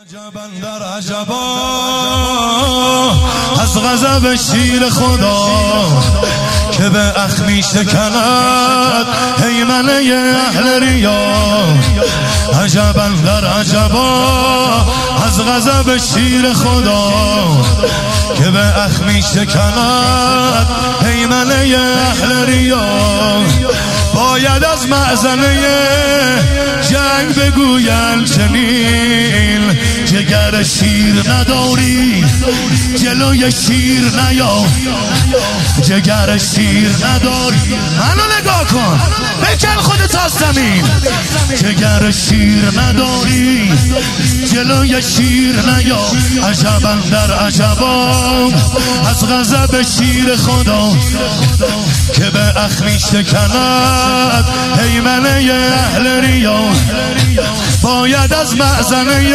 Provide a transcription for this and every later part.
عجبا در عجبا از غضب شیر خدا که به اخمی شکند هیمنه اهل ریا. عجبا در عجبا از غضب شیر خدا که به اخمی شکند هیمنه اهل ریا. باید از معزنه جنگ بگوین چنین جگر شیر نداری جلوی شیر نیا. جگر شیر نداری منو نگاه کن بکن خودت از زمین. جگر شیر نداری جلوی شیر نیا. عجبا در عجبا از غضب شیر خدا که به اخمی شکند هیمنه اهل ریا. باید از معزنه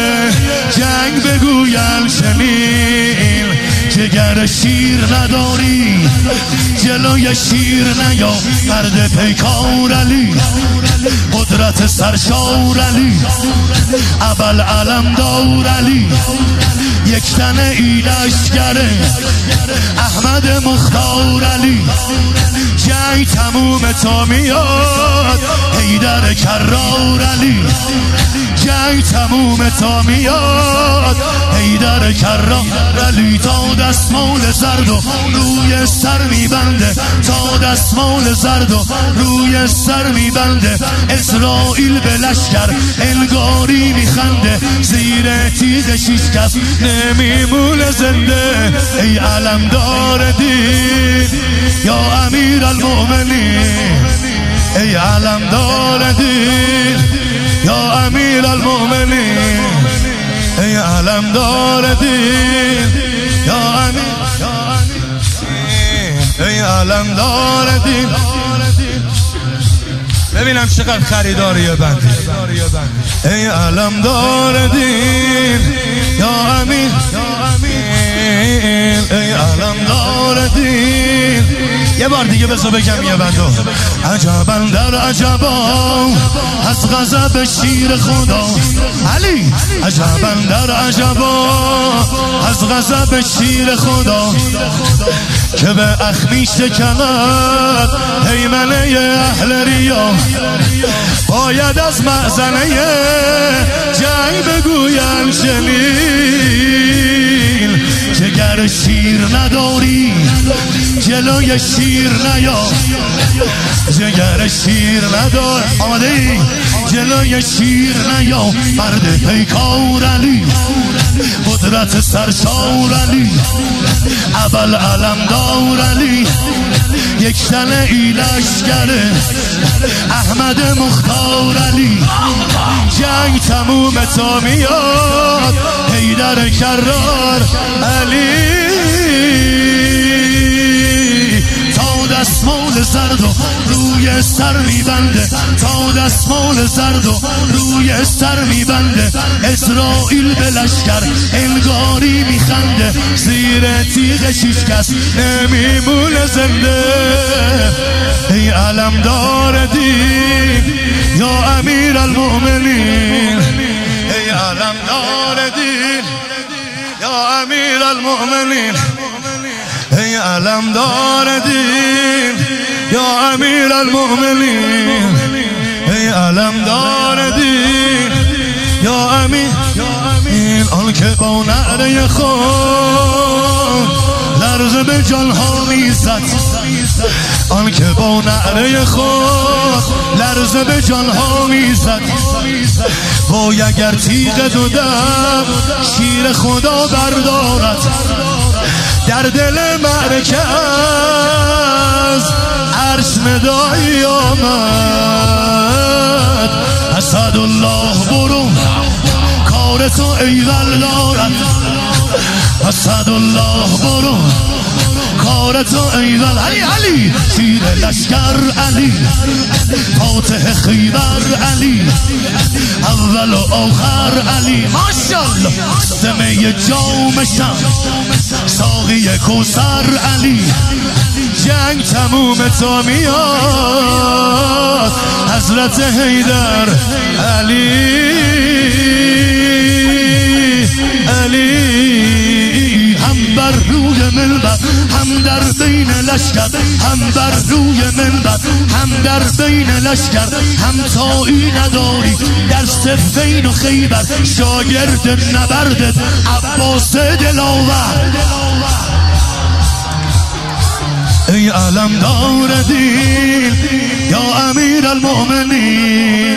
جنگ بگوین چنین جگر شیر نداری جلوی شیر نیا. مرد پیکار علی قدرت سرشار علی اول علمدار علی یک تن ایلشگره احمد مختار علی. جنگ تموم تا میاد حیدر کرار علی. جنگ تموم تا میاد حیدر کرار علی. تا دستمال زرد و روی سر میبنده تا دستمال زرد و روی سر میبنده. اسرائیل به لشکر انگاری میخنده زیر تیغ شیش کس نمیمونه زنده. ای علمدار دین یا امیر المؤمنین. ای علمدار دین یا امیر المؤمنین. ای علمدار دین یا امیر ای علمدار دین. ببینم چقدر خریداری بندی. ای علمدار دین یا امیر ای علمدار دین. یه بار دیگه بذار بگم یه بندو. عجبا در عجبا از غضب شیر خدا علی. عجبا در عجبا از غضب شیر خدا که به اخمی شکند هیمنه اهل ریا. باید از معزنه جنگ بگوین چنین جگر شیر نداری جلوی شیر نیا. جگر شیر ندار آماده ای جلوی شیر نیا. مرد پیکار علی قدرت سرشار علی اول علمدار علی یک تن ایلشگره احمد مختار علی. جنگ تموم تا میاد حیدر کرار علی. تا دستمال زرد و روی سر میبنده تا دستمال زرد و روی سر میبنده. اسرائیل به لشکر انگاری میخنده زیر تیغ شیش کس نمیمونه زنده. ای علمدار دین یا امیر المؤمنین. ای علمدار دین یا امیر المؤمنین. ای علمدار دین یا امیر المؤمنین. ای علمدار دین یا امیر آن که با نعره خود لرزه به جانها میزد. آن که با نعره خود لرزه به جانها میزد. وای اگر تیغ دو دم شیر خدا بردارد در دل معرکه از عرش ندایی آمد. اسدالله برو کار تو ایول دارد. اسدالله برو کار تو ایول علی علی. شیر لشکر علی فاتح خیبر علی اول و آخر علی. ماشاءالله سمه جام شم ساقی کوثر علی. جنگ تموم تا میاد حضرت حیدر علی. علی، هم بر روی منبر هم در بین لشکر، هم بر روی منبر هم در بین لشکر، همتایی نداری در صفین و خیبر، شاگرد نبردت عباس دلاور. ای علمدار دین یا امیر المؤمنین،